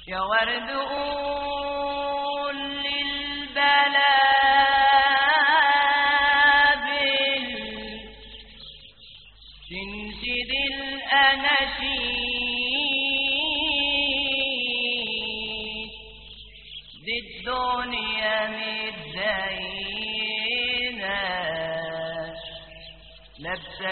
يا ورد قول للبلابل تنشد الأناشيد دي الدنيا متزينة لابسة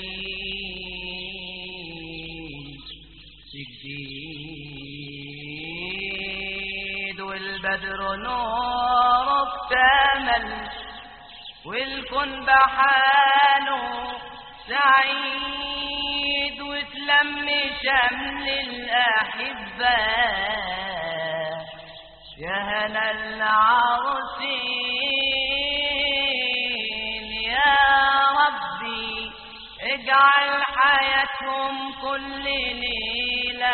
جديد والبدر نور اكتمل والكون بحاله سعيد وتلم شمل الأحبة يا هلا العروسين يا ربي اجعل حياتهم كل ليلة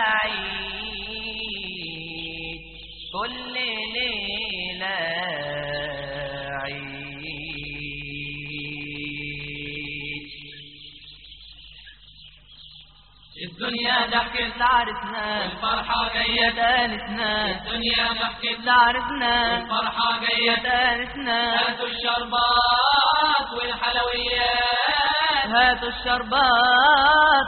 عيد كل ليلة عيد. الدنيا ضحكت لعرسنا والفرحة جاية تانسنا الدنيا ضحكت لعرسنا والفرحة جاية تانسنا هاتوا الشربات والحلويات هاتوا الشربات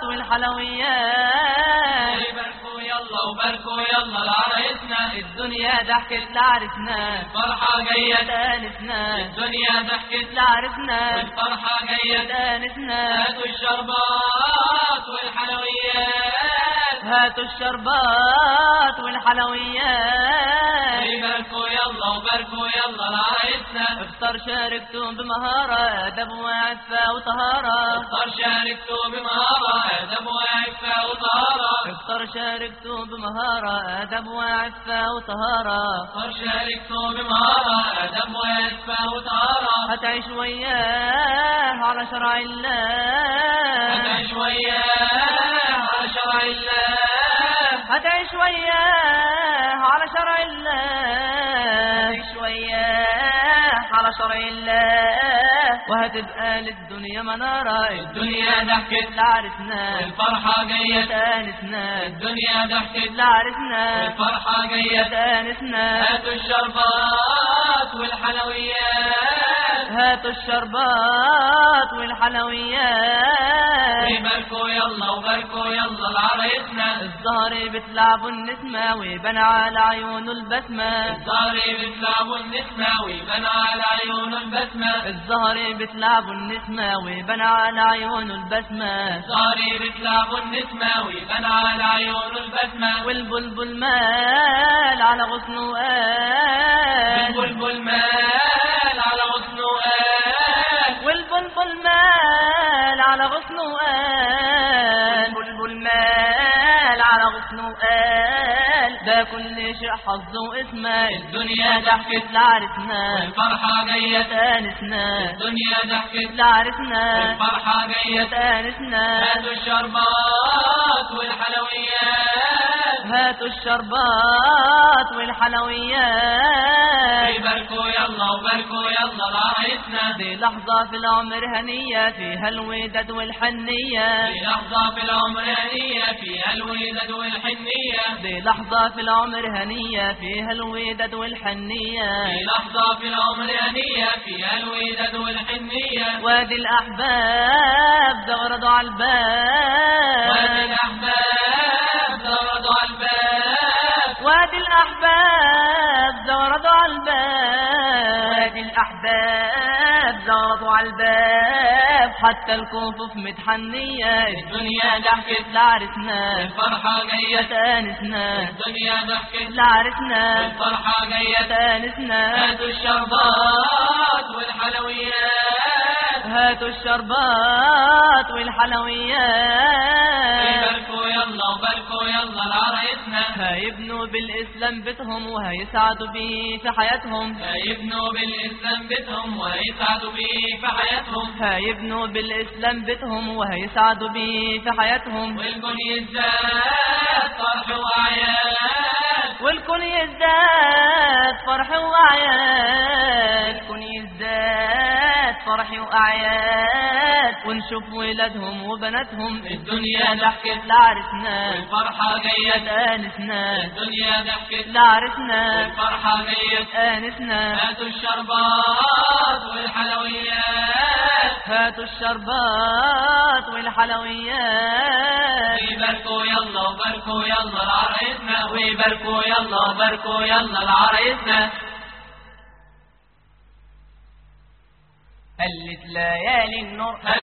والحلويات باركوا يلا وباركوا يلا لعريسنا الدنيا ضحكت لعرسنا الفرحة جاية تانسنا الدنيا ضحكت لعرسنا والفرحة جاية تانسنا هاتوا الشربات والحلويات هاتوا الشربات والحلويات باركوا يلا وباركوا يلا لعريسنا اختار شاركتم بمهارة أدب وعفة وطهارة اختار شاركتوا بمهارة أدب وعفة وطهارة اختار شاركتم بمهارة أدب وعفة وطهارة اختار شاركتوا بمهارة أدب وعفة وطهارة هتعيش وياه على شرع الله هتعيش وياه على شرع الله هتعيش وياه على شرع الله هتعيش وياه على شرع الله وهتبقى للدنيا منارة الدنيا ضحكت لعرسنا والفرحة جاية تانسنا الدنيا ضحكت لعرسنا والفرحة جاية تانسنا هاتوا الشربات والحلويات هاتوا الشربات والحلويات باركوا يلا وباركوا يلا لعريسنا الزهر بتلعبوا النسمة ويبان على عيونه البسمة الزهر بتلعبوا النسمة ويبان على عيونه البسمة الزهر بتلعبوا النسمة ويبان على عيونه البسمة الزهر بتلعبوا النسمة ويبان على عيونه البسمة والبلبل مال على غصنه قال والبلبل مال على غصنه قال والبلبل مال على غصنه قال والبلبل مال على غصنه قال ده كل شيء حظه واسمه الدنيا ضحكت لعرسنا والفرحة جاية تانسنا الدنيا ضحكت لعرسنا والفرحة جاية تانسنا هاتوا الشربات والحلويات هاتوا الشربات والحلويات باركوا يلا وباركوا يلا لعريسنا دي لحظة في العمر هنية فيها الوداد والحنية في لحظة في العمر هنية فيها الوداد والحنية دي لحظة في العمر هنية فيها الوداد والحنية في لحظة في العمر هنية فيها الوداد والحنية وادي الأحباب زغردوا على الباب وادي الأحباب زغردوا على الباب وادي الأحباب زغردوا على الباب وادي الأحباب زغردوا على الباب حتى الكفوف متحنية الدنيا ضحكت لعرسنا الفرحة جاية تانسنا الدنيا ضحكت لعرسنا الفرحة جاية تانسنا هاتوا الشربات والحلويات هاتوا الشربات والحلويات باركوا يلا وباركوا يلا لعريسنا هيبنوا بالإسلام بيتهم وهيسعدوا بيه في حياتهم هيبنوا بالإسلام بيتهم وهيسعدوا بيه في حياتهم هيبنوا بالإسلام بيتهم وهيسعدوا بيه في حياتهم والكون يزداد فرح وأعياد والكون يزداد فرح وعياد الكون يزداد فرح وأعياد ونشوف ولادهم وبناتهم الدنيا ضحكت لعرسنا والفرحة جيت آنسنا الدنيا ضحكت لعرسنا والفرحة جيت آنسنا هاتوا الشربات والحلويات هاتوا الشربات والحلويات ويباركوا يلا وباركوا يلا لعريسنا ويباركوا يلا وباركوا يلا لعريسنا هلت ليالي النور